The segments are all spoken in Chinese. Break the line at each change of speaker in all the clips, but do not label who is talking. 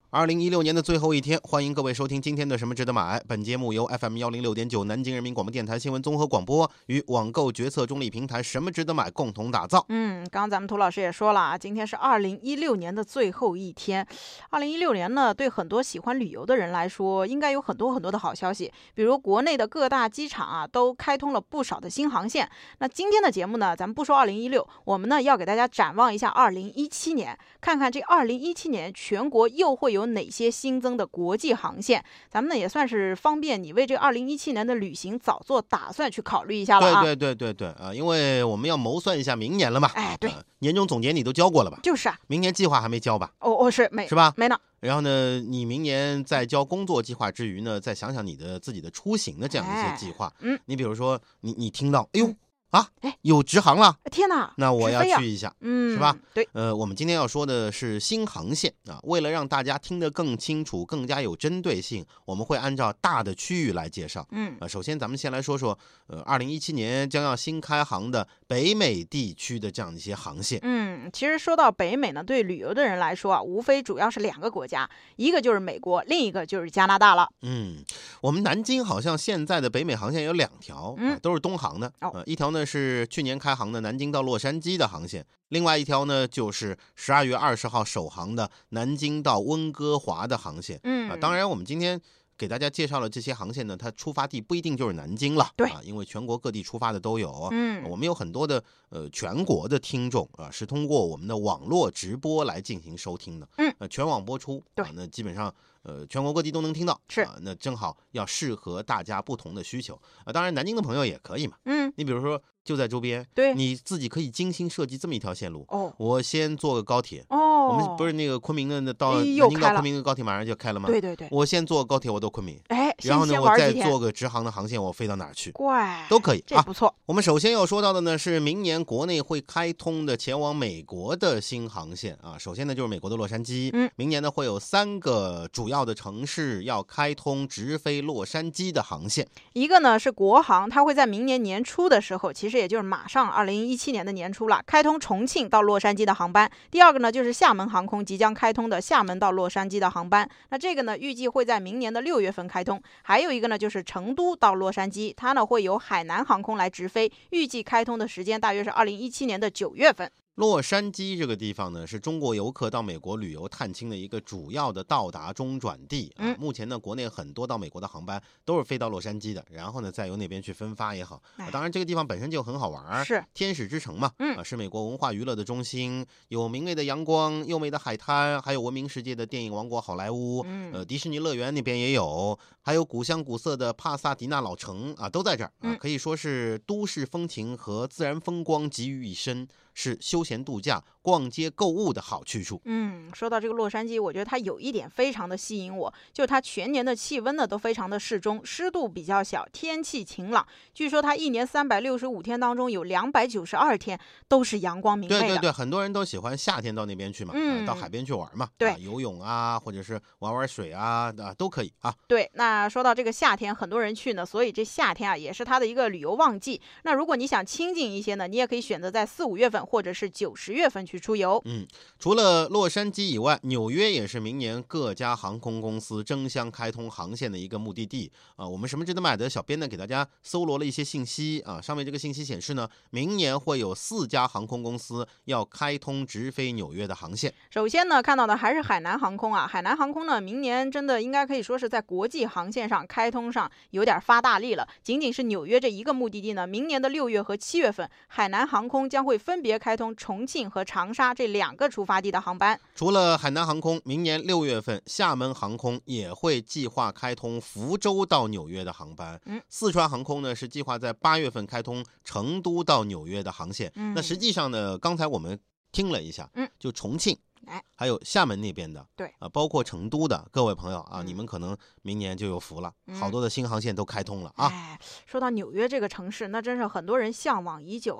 2016年的最后一天，欢迎各位收听今天的什么值得买。本节目由 FM106.9 南京人民广播电台新闻综合广播与网购决策中立平台什么值得买共同打造。
刚刚咱们涂老师也说了啊，今天是2016年的最后一天。2016年呢，对很多喜欢旅游的人来说，应该有很多的好消息，比如国内的各大机场啊，都开通了不少的新航线。那今天的节目呢，咱们不说2016，我们呢要给大家展望一下2017年，看看这2017年全国又会有哪些新增的国际航线。咱们呢也算是方便你为这2017年的旅行早做打算，去考虑一下了啊。
对啊，因为我们要谋算一下明年了嘛。
对，
年终总结你都交过了吧？
就是啊，
明年计划还没交吧？
是
吧？
没呢。
然后呢，你明年在交工作计划之余呢，再想想你的自己的出行的这样一些计划。你比如说，你听到，哎呦。有直航了！
天哪，
那我要去一下，是吧？
对，
我们今天要说的是新航线啊。为了让大家听得更清楚、更加有针对性，我们会按照大的区域来介绍。首先咱们先来说说，2017年将要新开航的北美地区的这样一些航线。
其实说到北美呢，对旅游的人来说啊，无非主要是两个国家，一个就是美国，另一个就是加拿大了。
我们南京好像现在的北美航线有2条，都是东航的。一条呢是去年开航的南京到洛杉矶的航线，另外一条呢就是12月20号首航的南京到温哥华的航线。当然我们今天给大家介绍了这些航线呢，它出发地不一定就是南京了，
对，
因为全国各地出发的都有。我们有很多的全国的听众啊，是通过我们的网络直播来进行收听的。全网播出，
对，
那基本上全国各地都能听到，
是
那正好要适合大家不同的需求当然南京的朋友也可以嘛。你比如说就在周边，
对，
你自己可以精心设计这么一条线路。我先坐个高铁。我们不是那个昆明的到南京到昆明的高铁马上就开了吗？
对，
我先坐高铁我到昆明，然后呢我再坐个直航的航线，我飞到哪儿去，都可以。
这不错。
我们首先要说到的呢是明年国内会开通的前往美国的新航线啊。首先呢就是美国的洛杉矶，明年呢会有3个主要的城市要开通直飞洛杉矶的航线。
一个呢是国航，它会在明年年初的时候，其实也就是马上2017年的年初了，开通重庆到洛杉矶的航班。第二个呢就是厦门航空即将开通的厦门到洛杉矶的航班，那这个呢预计会在明年的6月份开通。还有一个呢就是成都到洛杉矶，它呢会由海南航空来直飞，预计开通的时间大约是2017年的9月份。
洛杉矶这个地方呢，是中国游客到美国旅游探亲的一个主要的到达中转地啊。目前呢，国内很多到美国的航班都是飞到洛杉矶的，然后呢，再由那边去分发也好。当然，这个地方本身就很好玩，
是
天使之城嘛，是美国文化娱乐的中心，有明媚的阳光、优美的海滩，还有闻名世界的电影王国好莱坞。迪士尼乐园那边也有，还有古香古色的帕萨迪纳老城啊，都在这儿啊，可以说是都市风情和自然风光集于一身。是休闲度假、逛街购物的好去处。
说到这个洛杉矶，我觉得它有一点非常的吸引我，就它全年的气温呢都非常的适中，湿度比较小，天气晴朗。据说它一年365天当中有292天都是阳光明媚的。
对，很多人都喜欢夏天到那边去嘛，到海边去玩嘛，
对，
游泳啊，或者是玩水啊，都可以啊。
对，那说到这个夏天，很多人去呢，所以这夏天啊也是它的一个旅游旺季。那如果你想清静一些呢，你也可以选择在4、5月份或者是9、10月份去出游。
除了洛杉矶以外，纽约也是明年各家航空公司争相开通航线的一个目的地啊。我们什么值得买的小编呢给大家搜罗了一些信息啊，上面这个信息显示呢，明年会有4家航空公司要开通直飞纽约的航线。
首先呢，看到的还是海南航空啊。海南航空呢，明年真的应该可以说是在国际航线上开通上有点发大力了。仅仅是纽约这一个目的地呢，明年的6月和7月份，海南航空将会分别开通重庆和长沙这2个出发地的航班。
除了海南航空，明年6月份厦门航空也会计划开通福州到纽约的航班。四川航空呢是计划在8月份开通成都到纽约的航线。那实际上呢，刚才我们听了一下，就重庆还有厦门那边的，
对
包括成都的各位朋友啊，你们可能明年就有福了，好多的新航线都开通了啊。
说到纽约这个城市，那真是很多人向往已久啊。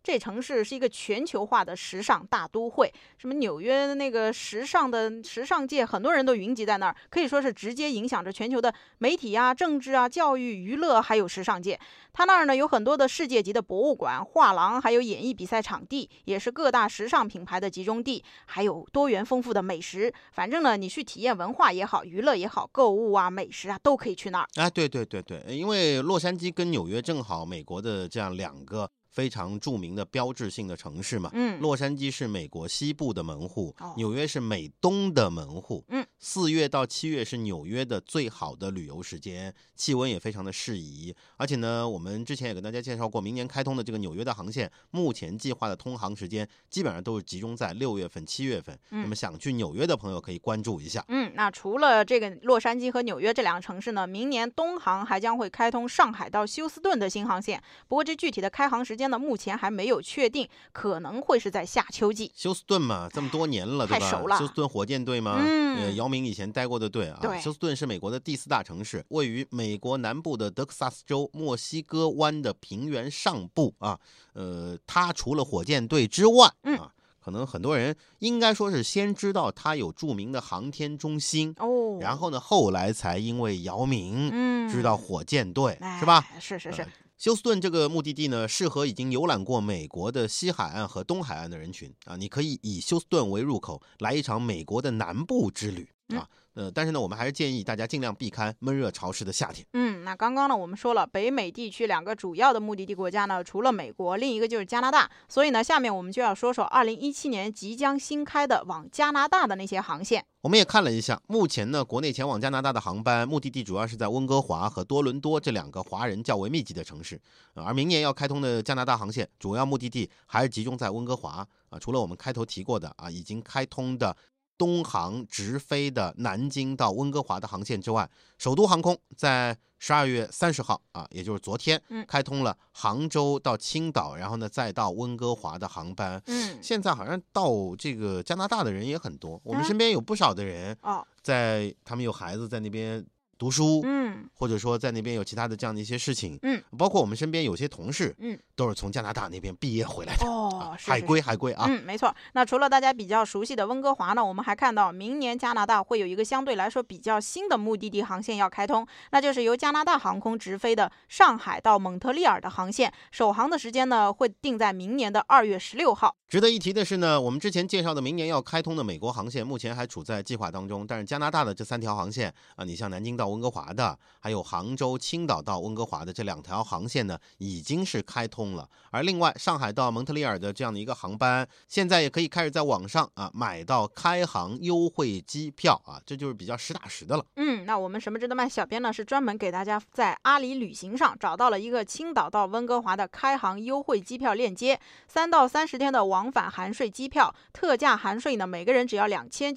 这城市是一个全球化的时尚大都会，什么纽约那个时尚界很多人都云集在那儿，可以说是直接影响着全球的媒体啊、政治啊、教育、娱乐还有时尚界。它那儿呢有很多的世界级的博物馆、画廊，还有演艺比赛场地，也是各大时尚品牌的集中地，还有多元丰富的美食。反正呢，你去体验文化也好，娱乐也好，购物啊、美食啊都可以去那儿。
对对对对，因为洛杉矶跟纽约正好美国的这样两个非常著名的标志性的城市嘛。洛杉矶是美国西部的门户，纽约是美东的门户。4月到7月是纽约的最好的旅游时间，气温也非常的适宜。而且呢，我们之前也跟大家介绍过，明年开通的这个纽约的航线，目前计划的通航时间基本上都是集中在6月份、7月份。那么想去纽约的朋友可以关注一下。
那除了这个洛杉矶和纽约这两个城市呢，明年东航还将会开通上海到休斯顿的新航线。不过这具体的开航时间呢，目前还没有确定，可能会是在夏秋季。
休斯顿嘛，这么多年了，对吧？
太熟了。
休斯顿火箭队嘛，姚明以前待过的队啊。
对，
休斯顿是美国的第4大城市，位于美国南部的德克萨斯州墨西哥湾的平原上部啊。它除了火箭队之外啊，可能很多人应该说是先知道它有著名的航天中心然后呢，后来才因为姚明知道火箭队，是吧？
是。
休斯顿这个目的地呢，适合已经游览过美国的西海岸和东海岸的人群啊。你可以以休斯顿为入口，来一场美国的南部之旅啊。但是呢，我们还是建议大家尽量避开闷热潮湿的夏天。
那刚刚呢，我们说了北美地区两个主要的目的地国家呢，除了美国，另一个就是加拿大。所以呢，下面我们就要说说2017年即将新开的往加拿大的那些航线。
我们也看了一下，目前呢，国内前往加拿大的航班目的地主要是在温哥华和多伦多这两个华人较为密集的城市，而明年要开通的加拿大航线，主要目的地还是集中在温哥华啊。除了我们开头提过的已经开通的东航直飞的南京到温哥华的航线之外，首都航空在12月30号也就是昨天开通了杭州到青岛，然后呢再到温哥华的航班。现在好像到这个加拿大的人也很多，我们身边有不少的人在他们有孩子在那边读书，或者说在那边有其他的这样的一些事情，包括我们身边有些同事，都是从加拿大那边毕业回来的。海归啊。
没错。那除了大家比较熟悉的温哥华呢，我们还看到明年加拿大会有一个相对来说比较新的目的地航线要开通，那就是由加拿大航空直飞的上海到蒙特利尔的航线，首航的时间呢会定在明年的2月16号。
值得一提的是呢，我们之前介绍的明年要开通的美国航线，目前还处在计划当中。但是加拿大的这3条航线你像南京到温哥华的，还有杭州、青岛到温哥华的这2条航线呢，已经是开通了。而另外，上海到蒙特利尔的这样的一个航班，现在也可以开始在网上买到开航优惠机票这就是比较实打实的了。
那我们什么值得卖小编呢，是专门给大家在阿里旅行上找到了一个青岛到温哥华的开航优惠机票链接，3到30天的往返含税机票，特价含税呢，每个人只要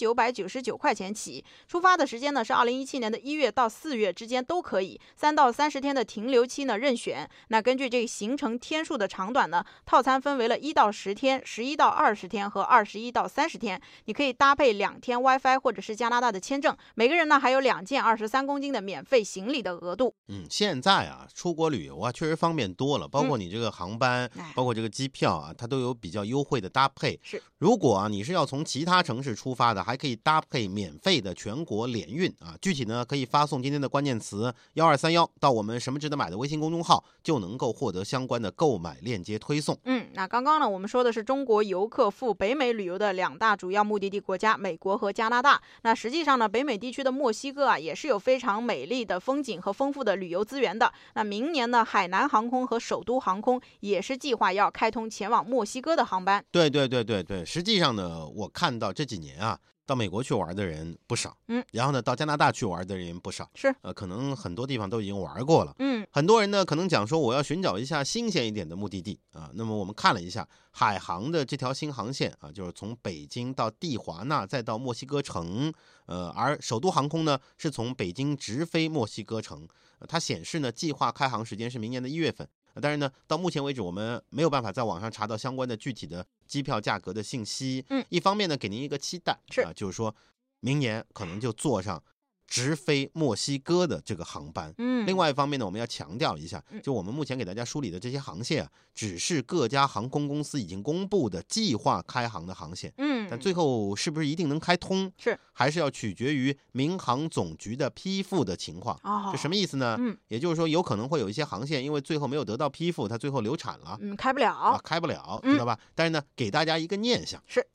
2999块钱起。出发的时间呢是2017年的1月到4月之间都可以，3到30天的停留期呢任选。那根据这个行程天数的长短呢，套餐分为了1到10天、11到20天和21到30天。你可以搭配2天 WiFi 或者是加拿大的签证，每个人呢还有2件23公斤的免费行李的额度。
现在出国旅游确实方便多了，包括你这个航班，包括这个机票它都有比较优惠的搭配。
是，
如果你是要从其他城市出发的，还可以搭配免费的全国联运具体呢可以发送今天的关键词1231到我们什么值得买的微信公众号，就能够获得相关的购买链接推送。
那刚刚呢我们说的是中国游客赴北美旅游的2大主要目的地国家美国和加拿大。那实际上呢，北美地区的墨西哥也是有非常美丽的风景和丰富的旅游资源的。那明年呢，海南航空和首都航空也是计划要开通前往墨西哥的航班。
对，实际上呢，我看到这几年到美国去玩的人不少，然后呢，到加拿大去玩的人不少，
是，
可能很多地方都已经玩过了，很多人呢可能讲说我要寻找一下新鲜一点的目的地那么我们看了一下海航的这条新航线就是从北京到蒂华纳再到墨西哥城，而首都航空呢是从北京直飞墨西哥城，它显示呢计划开航时间是明年的1月份。但是呢，到目前为止我们没有办法在网上查到相关的具体的机票价格的信息。一方面呢，给您一个期待，就是说明年可能就坐上直飞墨西哥的这个航班。另外一方面呢，我们要强调一下，就我们目前给大家梳理的这些航线啊，只是各家航空公司已经公布的计划开航的航线。但最后是不是一定能开通，还是要取决于民航总局的批复的情况。这什么意思呢？也就是说，有可能会有一些航线因为最后没有得到批复，它最后流产了，
开不了，
知道吧？但是呢，给大家一个念想，
是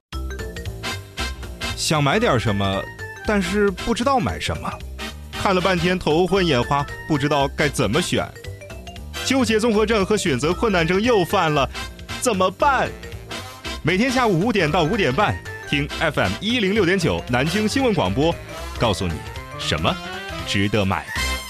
想买点什么，但是不知道买什么，看了半天头昏眼花，不知道该怎么选，纠结综合症和选择困难症又犯了，怎么办？每天下午5点到5点半，听 FM 106.9南京新闻广播，告诉你什么值得买。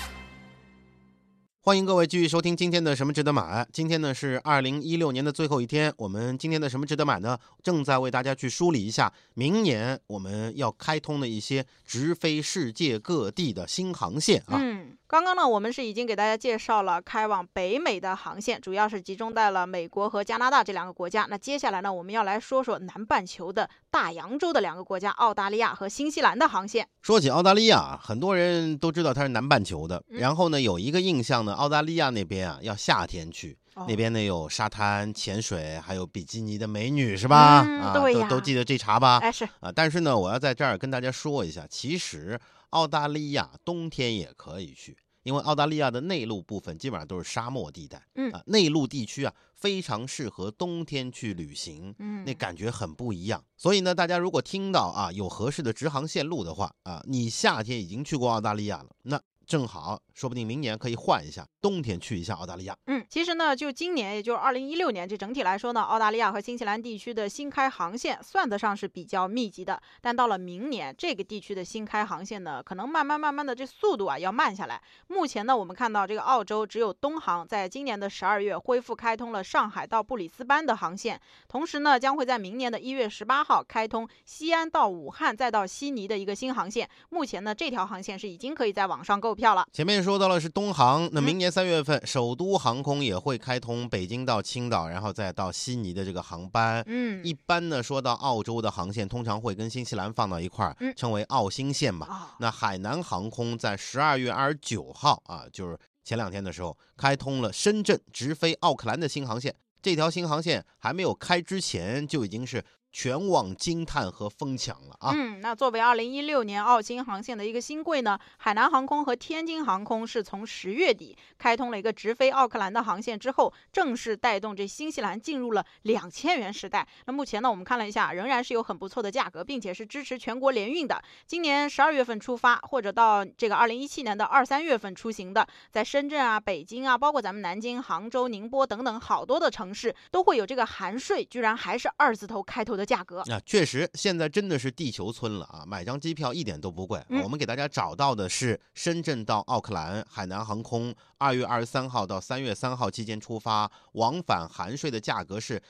欢迎各位继续收听今天的什么值得买。今天呢是2016年的最后一天，我们今天的什么值得买呢，正在为大家去梳理一下明年我们要开通的一些直飞世界各地的新航线啊。
刚刚呢我们是已经给大家介绍了开往北美的航线，主要是集中在了美国和加拿大这2个国家。那接下来呢我们要来说说南半球的大洋洲的2个国家，澳大利亚和新西兰的航线。
说起澳大利亚，很多人都知道它是南半球的，然后呢有一个印象呢，澳大利亚那边啊要夏天去，那边呢有沙滩、潜水，还有比基尼的美女，是吧？
对呀，
都记得这茬吧？
是
啊，但是呢，我要在这儿跟大家说一下，其实澳大利亚冬天也可以去，因为澳大利亚的内陆部分基本上都是沙漠地带，内陆地区啊非常适合冬天去旅行，那感觉很不一样。所以呢，大家如果听到啊有合适的直航线路的话啊，你夏天已经去过澳大利亚了，那正好，说不定明年可以换一下，冬天去一下澳大利亚。
其实呢，就今年，也就是2016年，这整体来说呢，澳大利亚和新西兰地区的新开航线算得上是比较密集的。但到了明年，这个地区的新开航线呢，可能慢慢的这速度啊要慢下来。目前呢，我们看到这个澳洲只有东航在今年的12月恢复开通了上海到布里斯班的航线，同时呢，将会在明年的1月18号开通西安到武汉再到悉尼的一个新航线。目前呢，这条航线是已经可以在网上购票了。
前面说到了是东航，那明年3月份，首都航空也会开通北京到青岛，然后再到悉尼的这个航班。一般呢，说到澳洲的航线，通常会跟新西兰放到一块儿，称为澳新线嘛。那海南航空在12月29号啊，就是前2天的时候，开通了深圳直飞奥克兰的新航线。这条新航线还没有开之前，就已经是全网惊叹和疯抢了啊！
那作为2016年澳新航线的一个新贵呢，海南航空和天津航空是从10月底开通了一个直飞奥克兰的航线之后，正式带动这新西兰进入了2000元时代。那目前呢，我们看了一下，仍然是有很不错的价格，并且是支持全国联运的。今年12月份出发，或者到这个2017年的2、3月份出行的，在深圳啊、北京啊，包括咱们南京、杭州、宁波等等好多的城市，都会有这个含税居然还是2字头开头的价格。
确实，现在真的是地球村了啊！买张机票一点都不贵。我们给大家找到的是深圳到奥克兰，海南航空2月23号到3月3号期间出发，往返含税的价格是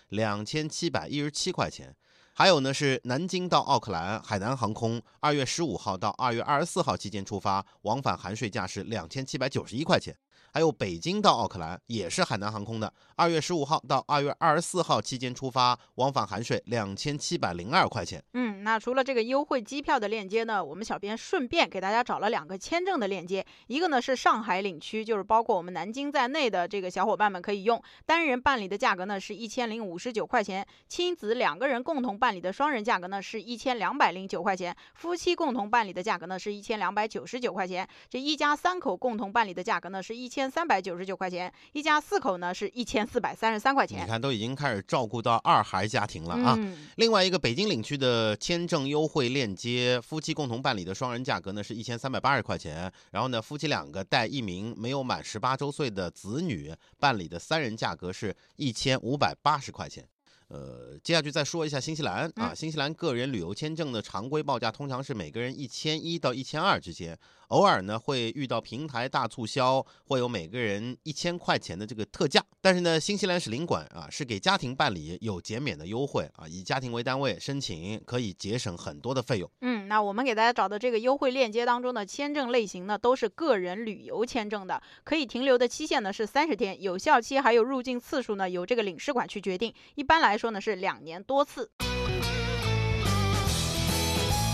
2717块钱。还有呢是南京到奥克兰，海南航空2月15号到2月24号期间出发，往返含税价是2791块钱。还有北京到奥克兰也是海南航空的，2月15号到2月24号期间出发，往返含税2702块钱。
那除了这个优惠机票的链接呢，我们小编顺便给大家找了2个签证的链接。一个呢是上海领区，就是包括我们南京在内的这个小伙伴们可以用，单人办理的价格呢是1059块钱，亲子2个人共同办理的双人价格呢是1209块钱，夫妻共同办理的价格呢是1299块钱，这一家3口共同办理的价格呢是1399块钱，一家4口呢是1433块钱。
你看都已经开始照顾到2孩家庭了啊！另外一个北京领区的签证优惠链接，夫妻共同办理的双人价格呢是1380块钱，然后呢夫妻2个带1名没有满18周岁的子女办理的3人价格是1580块钱。接下去再说一下新西兰啊，新西兰个人旅游签证的常规报价通常是每个人1100到1200之间，偶尔呢会遇到平台大促销，会有每个人1000块钱的这个特价。但是呢，新西兰使领馆啊是给家庭办理有减免的优惠啊，以家庭为单位申请可以节省很多的费用。
那我们给大家找的这个优惠链接当中的签证类型呢，都是个人旅游签证的，可以停留的期限呢是30天，有效期还有入境次数呢由这个领事馆去决定，一般来说呢是2年多次。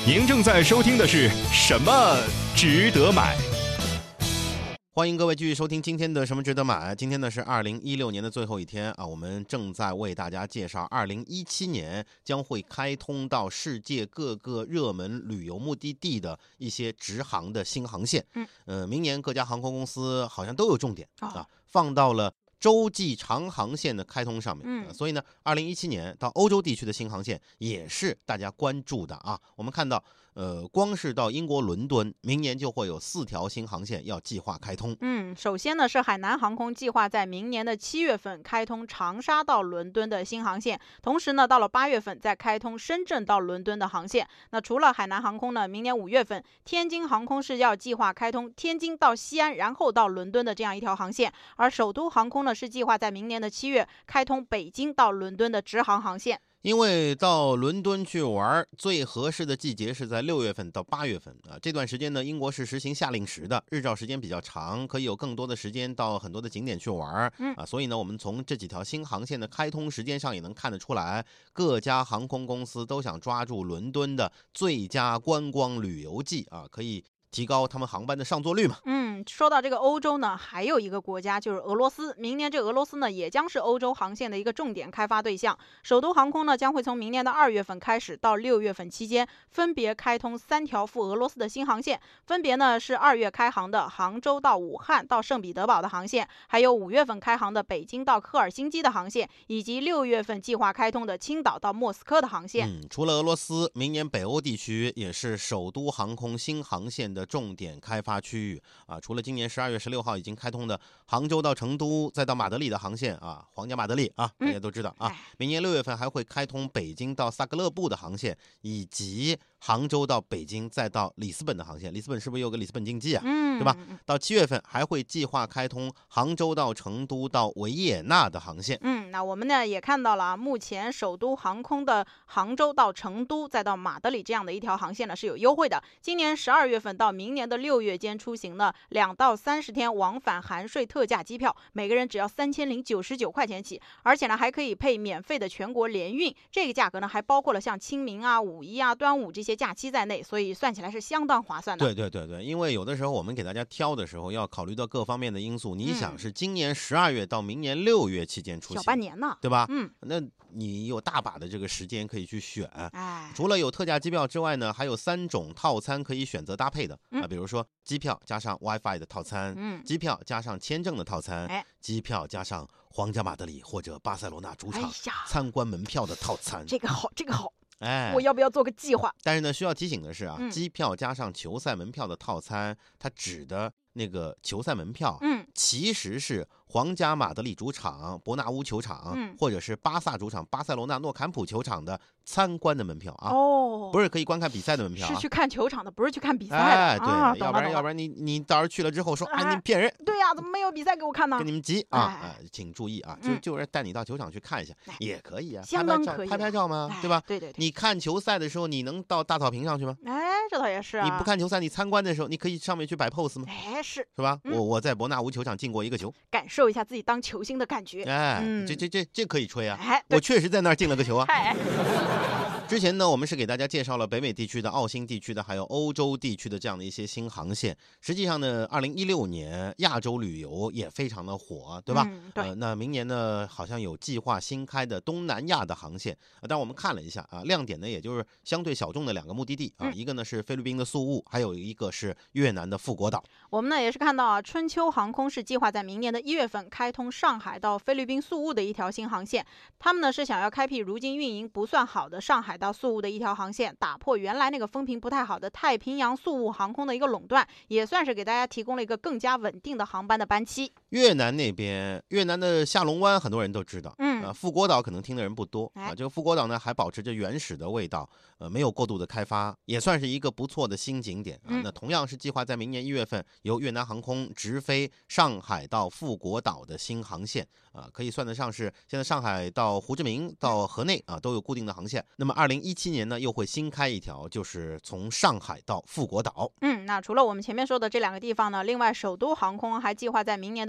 您正在收听的是什么值得买？
欢迎各位继续收听今天的什么值得买。今天呢是2016年的最后一天啊，我们正在为大家介绍2017年将会开通到世界各个热门旅游目的地的一些直航的新航线。明年各家航空公司好像都有重点啊，放到了洲际长航线的开通上面。所以呢，2017年到欧洲地区的新航线也是大家关注的啊。我们看到光是到英国伦敦，明年就会有4条新航线要计划开通。
首先呢是海南航空计划在明年的7月份开通长沙到伦敦的新航线，同时呢到了8月份再开通深圳到伦敦的航线。那除了海南航空呢，明年5月份天津航空是要计划开通天津到西安然后到伦敦的这样一条航线，而首都航空呢是计划在明年的7月开通北京到伦敦的直航航线。
因为到伦敦去玩最合适的季节是在6月份到8月份啊，这段时间呢，英国是实行夏令时的，日照时间比较长，可以有更多的时间到很多的景点去玩所以呢，我们从这几条新航线的开通时间上也能看得出来，各家航空公司都想抓住伦敦的最佳观光旅游季啊，可以提高他们航班的上座率嘛。
说到这个欧洲呢，还有一个国家就是俄罗斯。明年这俄罗斯呢也将是欧洲航线的一个重点开发对象。首都航空呢将会从明年的2月份开始到6月份期间，分别开通3条赴俄罗斯的新航线，分别呢是2月开航的杭州到武汉到圣彼得堡的航线，还有5月份开航的北京到科尔辛基的航线，以及6月份计划开通的青岛到莫斯科的航线。
除了俄罗斯，明年北欧地区也是首都航空新航线的重点开发区域啊。除了今年12月16号已经开通的杭州到成都再到马德里的航线啊，皇家马德里啊，大家都知道啊。明年6月份还会开通北京到萨格勒布的航线，以及杭州到北京再到里斯本的航线。里斯本是不是有个里斯本竞技啊？对吧？到7月份还会计划开通杭州到成都到维也纳的航线。
那我们呢也看到了，目前首都航空的杭州到成都再到马德里这样的一条航线呢是有优惠的。今年12月份到明年的6月间出行呢，2到30天往返含税特价机票，每个人只要3099块钱起，而且呢还可以配免费的全国联运，这个价格呢还包括了像清明啊、五一啊、端午这些假期在内，所以算起来是相当划算的。
对，因为有的时候我们给大家挑的时候要考虑到各方面的因素。你想是今年12月到明年6月期间出行，
小半年呢，
对吧？那你有大把的这个时间可以去选。除了有特价机票之外呢，还有3种套餐可以选择搭配的比如说机票加上 WiFi 的套餐，机票加上签证的套餐，机票加上皇家马德里或者巴塞罗那主场参观门票的套餐。
这个好，我要不要做个计划？
但是呢，需要提醒的是啊，机票加上球赛门票的套餐，它指的那个球赛门票，其实是皇家马德里主场伯纳乌球场，或者是巴萨主场巴塞罗那诺坎普球场的参观的门票啊，不是可以观看比赛的门票
是去看球场的，不是去看比赛的。
对，要不然你到时候去了之后说你骗人。
对呀，怎么没有比赛给我看呢？
跟你们急啊！请注意啊，就是带你到球场去看一下也可以啊，
相当可以，
拍照嘛，对吧？
对，
你看球赛的时候，你能到大草坪上去吗？
这倒也是啊。
你不看球赛，你参观的时候，你可以上面去摆 pose 吗？
是
吧？我在伯纳乌球场进过一个球，
感受一下自己当球星的感觉。
这可以吹啊！我确实在那儿进了个球啊。之前呢，我们是给大家介绍了北美地区的、澳新地区的，还有欧洲地区的这样的一些新航线。实际上呢，2016年亚洲旅游也非常的火，对吧？那明年呢，好像有计划新开的东南亚的航线。但我们看了一下啊，亮点呢，也就是相对小众的2个目的地啊，一个呢是菲律宾的宿务，还有一个是越南的富国岛。
我们呢也是看到啊，春秋航空是计划在明年的1月份开通上海到菲律宾宿务的一条新航线。他们呢是想要开辟如今运营不算好的上海到宿务的一条航线，打破原来那个风评不太好的太平洋宿务航空的一个垄断，也算是给大家提供了一个更加稳定的航班的班期。
越南那边，越南的下龙湾很多人都知道，富国岛可能听的人不多这个富国岛呢还保持着原始的味道，没有过度的开发，也算是一个不错的新景点那同样是计划在明年1月份由越南航空直飞上海到富国岛的新航线可以算得上是现在上海到胡志明到河内都有固定的航线。那么2017年呢又会新开一条，就是从上海到富国岛。
那除了我们前面说的这2个地方呢，另外首都航空还计划在明年的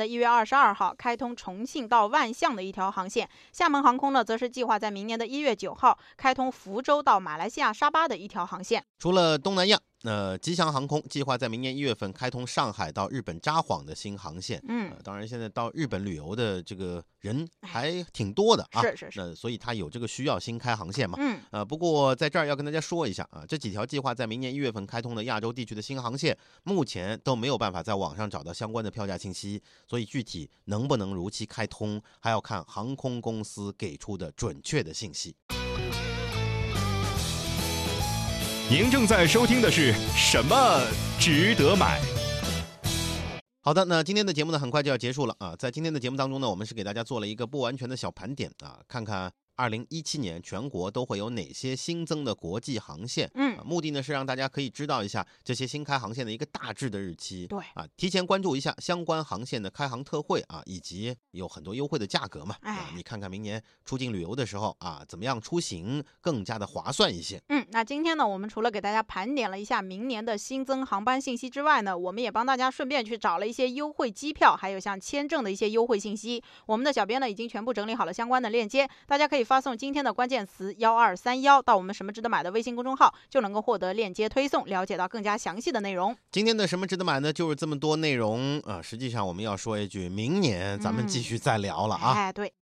1月22号开通重庆到万象的一条航线，厦门航空呢，则是计划在明年的1月9号开通福州到马来西亚沙巴的一条航线。
除了东南亚，吉祥航空计划在明年1月份开通上海到日本札幌的新航线。当然现在到日本旅游的这个人还挺多的啊，
是，
所以它有这个需要新开航线嘛。不过在这儿要跟大家说一下啊，这几条计划在明年1月份开通的亚洲地区的新航线，目前都没有办法在网上找到相关的票价信息，所以具体能不能如期开通，还要看航空公司给出的准确的信息。
您正在收听的是什么值得买？
好的，那今天的节目呢，很快就要结束了啊。在今天的节目当中呢，我们是给大家做了一个不完全的小盘点啊，看看2017年全国都会有哪些新增的国际航线。目的呢是让大家可以知道一下这些新开航线的一个大致的日期。
对
啊，提前关注一下相关航线的开航特惠啊，以及有很多优惠的价格嘛。你看看明年出境旅游的时候啊，怎么样出行更加的划算一些。
那今天呢，我们除了给大家盘点了一下明年的新增航班信息之外呢，我们也帮大家顺便去找了一些优惠机票，还有像签证的一些优惠信息。我们的小编呢已经全部整理好了相关的链接，大家可以发送今天的关键词1231到我们什么值得买的微信公众号，就能够获得链接推送，了解到更加详细的内容。
今天的什么值得买呢？就是这么多内容啊。实际上我们要说一句，明年咱们继续再聊了啊。
对。